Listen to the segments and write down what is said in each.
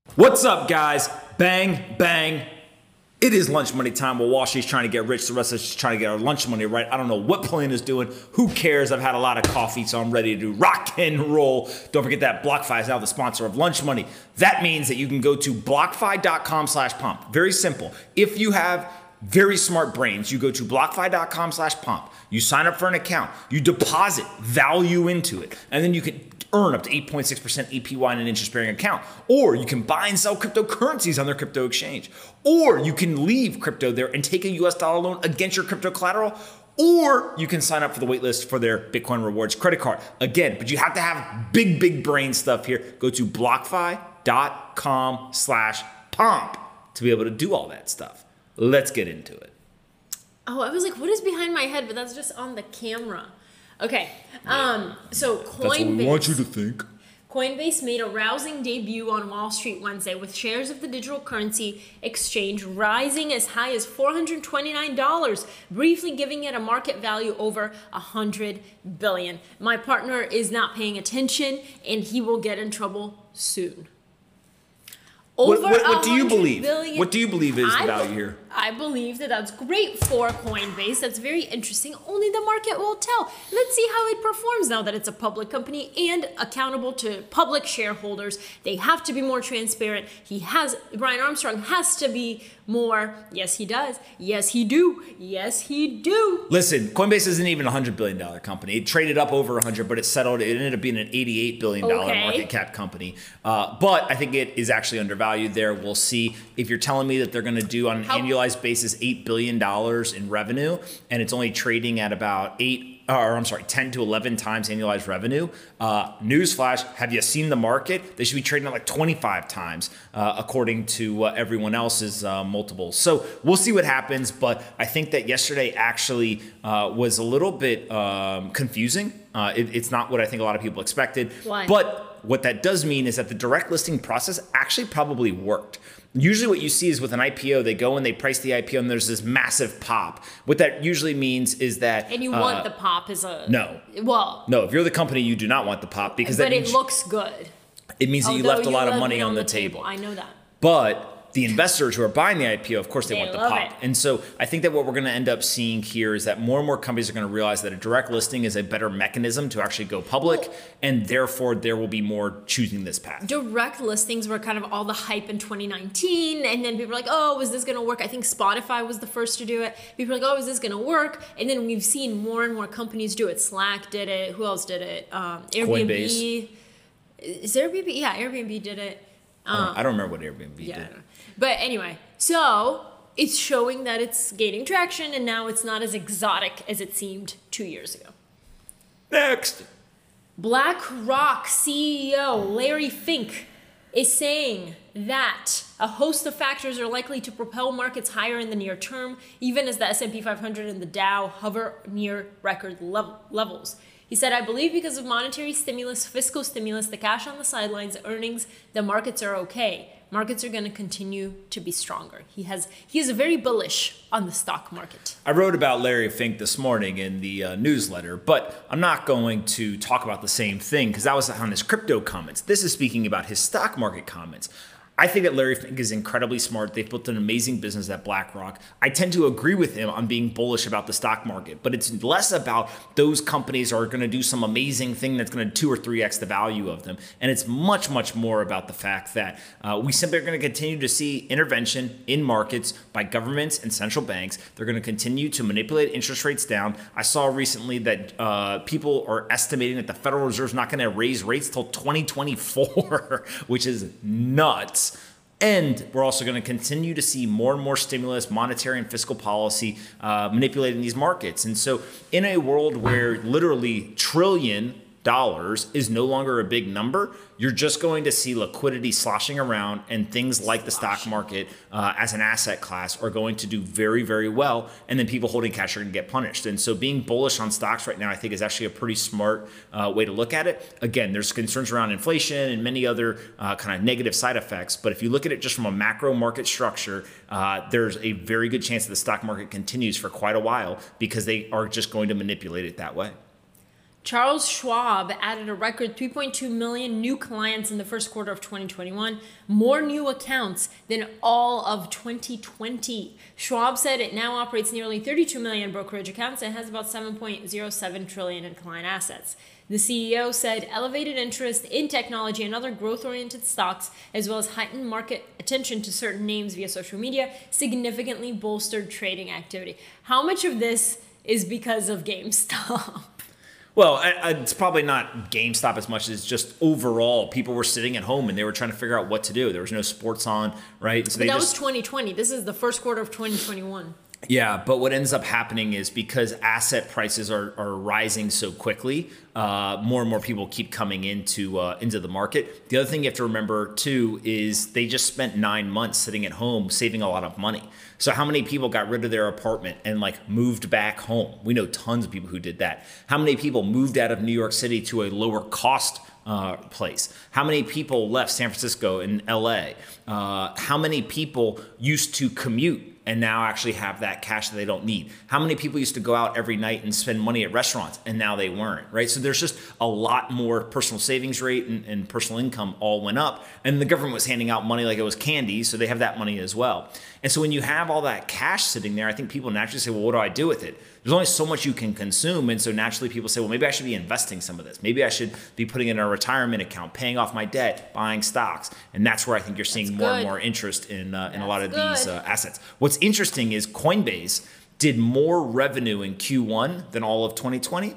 What's up, guys? Bang, bang. It is lunch money time while Wall Street's trying to get rich. The rest of us is trying to get our lunch money right. I don't know what Pallina is doing. Who cares? I've had a lot of coffee, so I'm ready to do rock and roll. Don't forget that BlockFi is now the sponsor of Lunch Money. That means that you can go to blockfi.com/pump. Very simple. If you have very smart brains, you go to blockfi.com/pump. You sign up for an account. You deposit value into it. And then you can earn up to 8.6% APY in an interest-bearing account. Or you can buy and sell cryptocurrencies on their crypto exchange. Or you can leave crypto there and take a US dollar loan against your crypto collateral. Or you can sign up for the waitlist for their Bitcoin Rewards credit card. Again, but you have to have big brain stuff here. Go to blockfi.com/pump to be able to do all that stuff. Let's get into it. Oh, I was like, what is behind my head? But that's just on the camera. Okay, so Coinbase. That's what we want you to think. Coinbase made a rousing debut on Wall Street Wednesday with shares of the digital currency exchange rising as high as $429, briefly giving it a market value over $100 billion. My partner is not paying attention, and he will get in trouble soon. What do you believe? Billion. What do you believe is the value here? I believe that that's great for Coinbase. That's very interesting. Only the market will tell. Let's see how it performs now that it's a public company and accountable to public shareholders. They have to be more transparent. Brian Armstrong has to be more. Yes, he does. Yes, he do. Yes, he do. Listen, Coinbase isn't even a $100 billion company. It traded up over 100, but it ended up being an $88 billion market cap company. But I think it is actually undervalued there. We'll see. If you're telling me that they're going to do on an annualized basis $8 billion in revenue, and it's only trading at about 10 to 11 times annualized revenue. Newsflash, have you seen the market? They should be trading at like 25 times, according to everyone else's multiples. So we'll see what happens, but I think that yesterday actually was a little bit confusing. It's not what I think a lot of people expected. Why? But what that does mean is that the direct listing process actually probably worked. Usually what you see is with an IPO, they go and they price the IPO and there's this massive pop. What that usually means is that... And you want the pop as a... No. Well... No, if you're the company, you do not want the pop because but it looks good. It means that you left a lot of money on the table. I know that. But the investors who are buying the IPO, of course, they want the pop. It. And so I think that what we're going to end up seeing here is that more and more companies are going to realize that a direct listing is a better mechanism to actually go public, and therefore there will be more choosing this path. Direct listings were kind of all the hype in 2019, and then people were like, oh, is this going to work? I think Spotify was the first to do it. People were like, oh, is this going to work? And then we've seen more and more companies do it. Slack did it. Who else did it? Airbnb. Coinbase. Is Airbnb? Yeah, Airbnb did it. I don't remember what Airbnb did. But anyway, so it's showing that it's gaining traction, and now it's not as exotic as it seemed 2 years ago. Next. BlackRock CEO Larry Fink is saying that a host of factors are likely to propel markets higher in the near term, even as the S&P 500 and the Dow hover near record levels. He said, I believe because of monetary stimulus, fiscal stimulus, the cash on the sidelines, earnings, the markets are okay. Markets are going to continue to be stronger. He is very bullish on the stock market. I wrote about Larry Fink this morning in the newsletter, but I'm not going to talk about the same thing because that was on his crypto comments. This is speaking about his stock market comments. I think that Larry Fink is incredibly smart. They've built an amazing business at BlackRock. I tend to agree with him on being bullish about the stock market, but it's less about those companies are going to do some amazing thing that's going to 2 or 3x the value of them. And it's much more about the fact that we simply are going to continue to see intervention in markets by governments and central banks. They're going to continue to manipulate interest rates down. I saw recently that people are estimating that the Federal Reserve is not going to raise rates till 2024, which is nuts. And we're also going to continue to see more and more stimulus, monetary and fiscal policy manipulating these markets. And so in a world where literally $trillion is no longer a big number, you're just going to see liquidity sloshing around, and things like the stock market as an asset class are going to do very well, and then people holding cash are going to get punished. And so being bullish on stocks right now, I think, is actually a pretty smart way to look at it. Again, there's concerns around inflation and many other kind of negative side effects, but if you look at it just from a macro market structure, there's a very good chance that the stock market continues for quite a while because they are just going to manipulate it that way. Charles Schwab added a record 3.2 million new clients in the first quarter of 2021, more new accounts than all of 2020. Schwab said it now operates nearly 32 million brokerage accounts and has about 7.07 trillion in client assets. The CEO said elevated interest in technology and other growth-oriented stocks, as well as heightened market attention to certain names via social media, significantly bolstered trading activity. How much of this is because of GameStop? Well, it's probably not GameStop as much as just overall people were sitting at home and they were trying to figure out what to do. There was no sports on, right? So but that was 2020. This is the first quarter of 2021. Yeah, but what ends up happening is because asset prices are rising so quickly, more and more people keep coming into the market. The other thing you have to remember too is they just spent 9 months sitting at home saving a lot of money. So how many people got rid of their apartment and like moved back home? We know tons of people who did that. How many people moved out of New York City to a lower cost place? How many people left San Francisco and LA? How many people used to commute and now actually have that cash that they don't need? How many people used to go out every night and spend money at restaurants and now they weren't, right? So there's just a lot more personal savings rate and personal income all went up, and the government was handing out money like it was candy, so they have that money as well. And so when you have all that cash sitting there, I think people naturally say, well, what do I do with it? There's only so much you can consume, and so naturally people say, well, maybe I should be investing some of this. Maybe I should be putting it in a retirement account, paying off my debt, buying stocks. And that's where I think you're seeing more and more interest in a lot of these assets. What's interesting is Coinbase did more revenue in Q1 than all of 2020.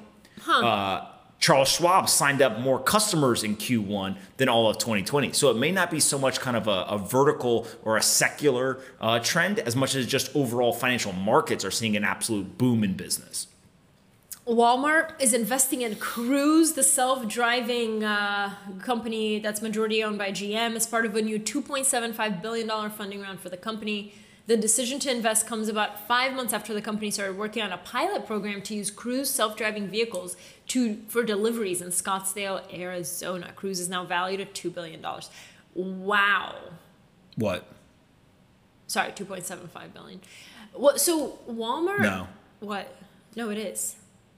Charles Schwab signed up more customers in Q1 than all of 2020. So it may not be so much kind of a vertical or a secular trend as much as just overall financial markets are seeing an absolute boom in business. Walmart is investing in Cruise, the self-driving company that's majority owned by GM, as part of a new $2.75 billion funding round for the company. The decision to invest comes about 5 months after the company started working on a pilot program to use Cruise self-driving vehicles for deliveries in Scottsdale, Arizona. Cruise is now valued at $2 billion. Wow. What? Sorry, $2.75 billion. What? So Walmart? No. What? No, it is.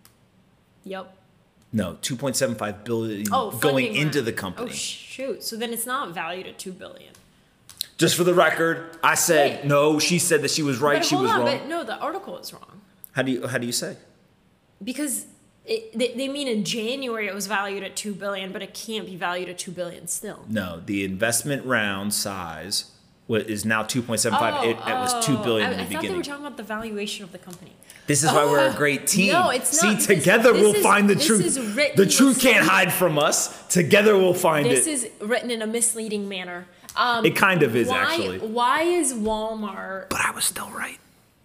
Yep. No, 2.75 billion going going into the company. Oh shoot! So then it's not valued at $2 billion. Just for the record, I said no. She said that she was right. She was wrong. But no, the article is wrong. How do you say? Because they mean in January it was valued at $2 billion, but it can't be valued at $2 billion still. No, the investment round size is now 2.75. It was $2 billion in the beginning. I thought they were talking about the valuation of the company. This is why we're a great team. No, it's not. See, together we'll find the truth. The truth can't hide from us. Together we'll find it. This is written in a misleading manner. It kind of is, actually. Why is Walmart... But I was still right.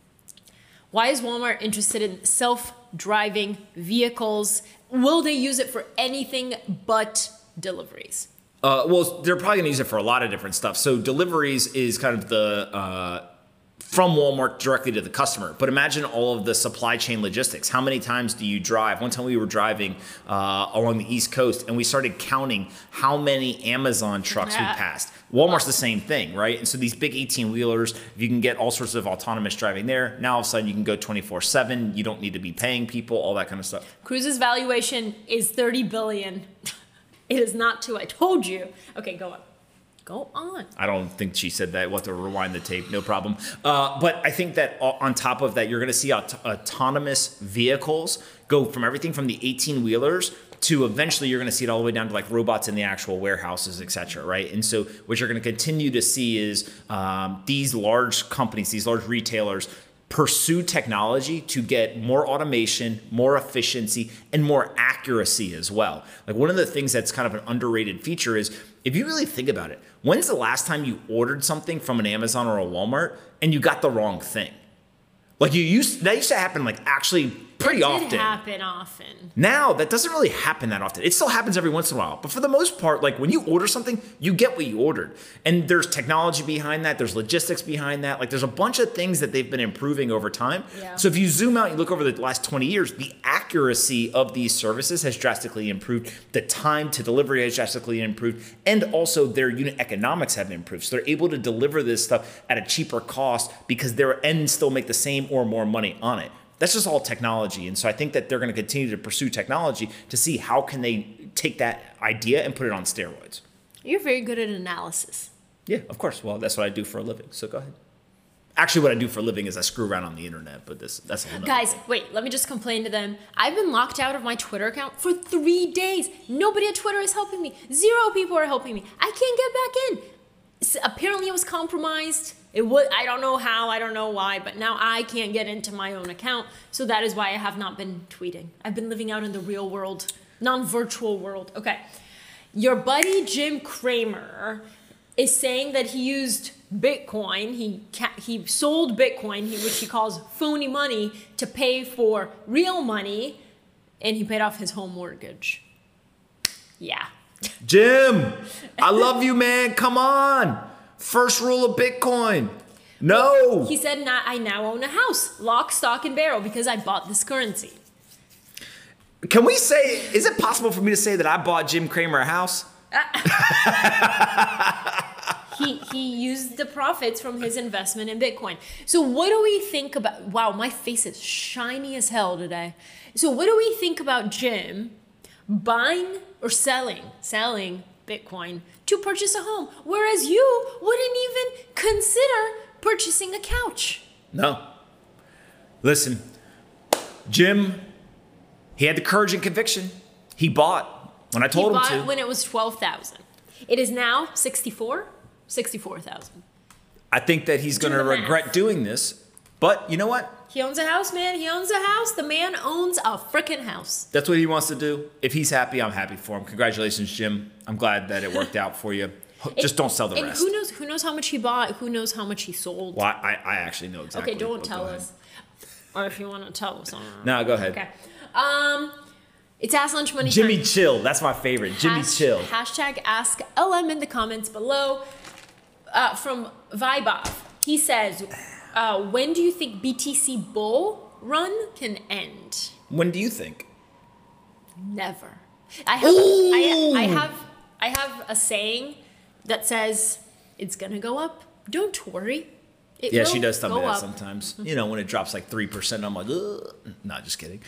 Why is Walmart interested in self-driving vehicles? Will they use it for anything but deliveries? Well, they're probably going to use it for a lot of different stuff. So deliveries is kind of the... from Walmart directly to the customer. But imagine all of the supply chain logistics. How many times do you drive? One time we were driving along the East Coast and we started counting how many Amazon trucks we passed. Walmart's the same thing, right? And so these big 18-wheelers, you can get all sorts of autonomous driving there. Now all of a sudden you can go 24/7. You don't need to be paying people, all that kind of stuff. Cruise's valuation is $30 billion. It is not two. I told you. Okay, go on. Go on. I don't think she said that. We'll have to rewind the tape. No problem. But I think that on top of that, you're going to see autonomous vehicles go from everything from the 18-wheelers to eventually you're going to see it all the way down to like robots in the actual warehouses, et cetera, right? And so what you're going to continue to see is these large companies, these large retailers pursue technology to get more automation, more efficiency, and more accuracy as well. Like one of the things that's kind of an underrated feature is if you really think about it, when's the last time you ordered something from an Amazon or a Walmart and you got the wrong thing? Like that used to happen like actually pretty often. It did happen often. Now, that doesn't really happen that often. It still happens every once in a while. But for the most part, like when you order something, you get what you ordered. And there's technology behind that. There's logistics behind that. Like there's a bunch of things that they've been improving over time. Yeah. So if you zoom out and you look over the last 20 years, the accuracy of these services has drastically improved. The time to delivery has drastically improved. And also their unit economics have improved. So they're able to deliver this stuff at a cheaper cost because and still make the same or more money on it. That's just all technology. And so I think that they're going to continue to pursue technology to see how can they take that idea and put it on steroids. You're very good at analysis. Yeah, of course. Well, that's what I do for a living. So go ahead. Actually, what I do for a living is I screw around on the internet, but that's a whole nother. Guys, wait, let me just complain to them. I've been locked out of my Twitter account for 3 days. Nobody at Twitter is helping me. 0 people are helping me. I can't get back in. Apparently it was compromised. I don't know how, I don't know why, but now I can't get into my own account. So that is why I have not been tweeting. I've been living out in the real world, non-virtual world. Okay. Your buddy Jim Cramer is saying that he used Bitcoin. He sold Bitcoin, which he calls phony money, to pay for real money, and he paid off his home mortgage. Yeah. Jim, I love you, man. Come on. First rule of Bitcoin. No. He said, I now own a house, lock, stock, and barrel, because I bought this currency. Can we say, is it possible for me to say that I bought Jim Cramer a house? He used the profits from his investment in Bitcoin. So what do we think about, wow, my face is shiny as hell today. So what do we think about Jim buying or selling Bitcoin to purchase a home, whereas you wouldn't even consider purchasing a couch? No. Listen, Jim, he had the courage and conviction. He bought when I told him to. He bought when it was 12,000. It is now 64,000. I think that he's going to regret doing this, but you know what? He owns a house, man. He owns a house. The man owns a freaking house. That's what he wants to do. If he's happy, I'm happy for him. Congratulations, Jim. I'm glad that it worked out for you. Just don't sell the rest. Who knows how much he bought? Who knows how much he sold? Well, I actually know exactly. Okay, don't tell us. Or if you want to tell us. No, go ahead. Okay. It's Ask Lunch Money Jimmy time. Chill. That's my favorite. Jimmy Chill. Hashtag Ask LM in the comments below. From Vibov. He says, when do you think BTC bull run can end? When do you think? Never. I have a saying that says it's gonna go up. Don't worry. Yeah, she does tell me that sometimes. You know, when it drops like 3%, I'm like, ugh. Not just kidding.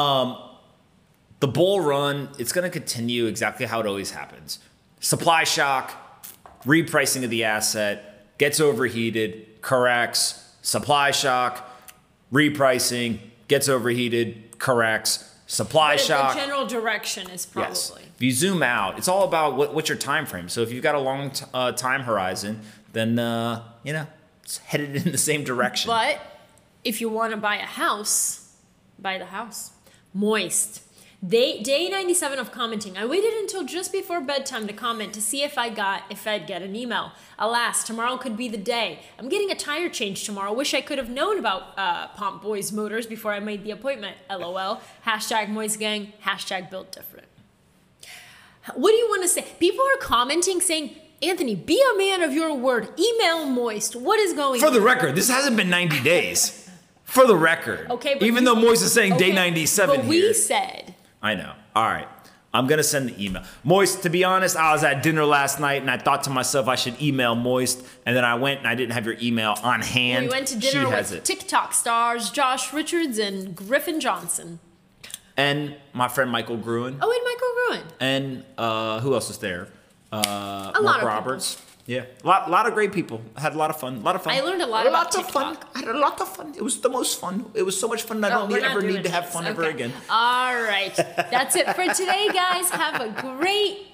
The bull run, it's gonna continue exactly how it always happens. Supply shock, repricing of the asset, gets overheated, corrects, supply shock, repricing, gets overheated, corrects, supply shock. The general direction is probably. Yes. If you zoom out, it's all about what's your time frame. So if you've got a long time horizon, then, you know, it's headed in the same direction. But if you want to buy a house, buy the house. Moist. Day 97 of commenting. I waited until just before bedtime to comment to see if I'd get an email. Alas, tomorrow could be the day. I'm getting a tire change tomorrow. Wish I could have known about Pomp Boys Motors before I made the appointment. LOL. Hashtag Moist Gang. Hashtag Built Different. What do you want to say? People are commenting saying, Anthony, be a man of your word. Email Moist. What is going on? For the record, this hasn't been 90 days. For the record. Okay, but even though Moist is saying day 97 but we said. I know. All right. I'm going to send the email. Moist, to be honest, I was at dinner last night and I thought to myself I should email Moist. And then I went and I didn't have your email on hand. We went to dinner with TikTok stars Josh Richards and Griffin Johnson. And my friend Michael Gruen. Oh, and Michael Gruen. And who else was there? A Mark lot of Roberts. People. Yeah, a lot of great people. I had a lot of fun. I learned a lot about TikTok. Fun. I had a lot of fun. It was the most fun. It was so much fun that I don't ever need to have fun ever again. All right. That's it for today, guys. Have a great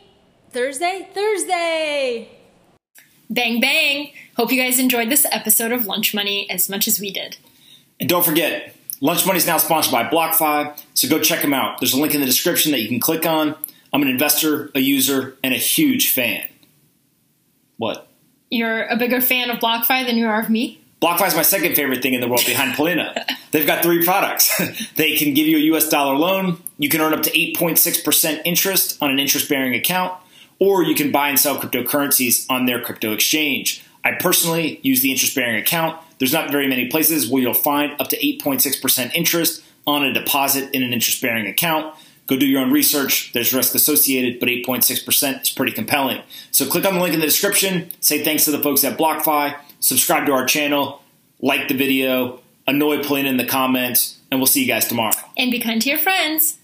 Thursday. Bang, bang. Hope you guys enjoyed this episode of Lunch Money as much as we did. And don't forget, Lunch Money is now sponsored by BlockFi, so go check them out. There's a link in the description that you can click on. I'm an investor, a user, and a huge fan. What? You're a bigger fan of BlockFi than you are of me? BlockFi is my second favorite thing in the world behind Polina. They've got 3 products. They can give you a US dollar loan. You can earn up to 8.6% interest on an interest-bearing account, or you can buy and sell cryptocurrencies on their crypto exchange. I personally use the interest-bearing account. There's not very many places where you'll find up to 8.6% interest on a deposit in an interest-bearing account. Go do your own research. There's risk associated, but 8.6% is pretty compelling. So click on the link in the description. Say thanks to the folks at BlockFi. Subscribe to our channel. Like the video. Annoy Polina in the comments. and we'll see you guys tomorrow. And be kind to your friends.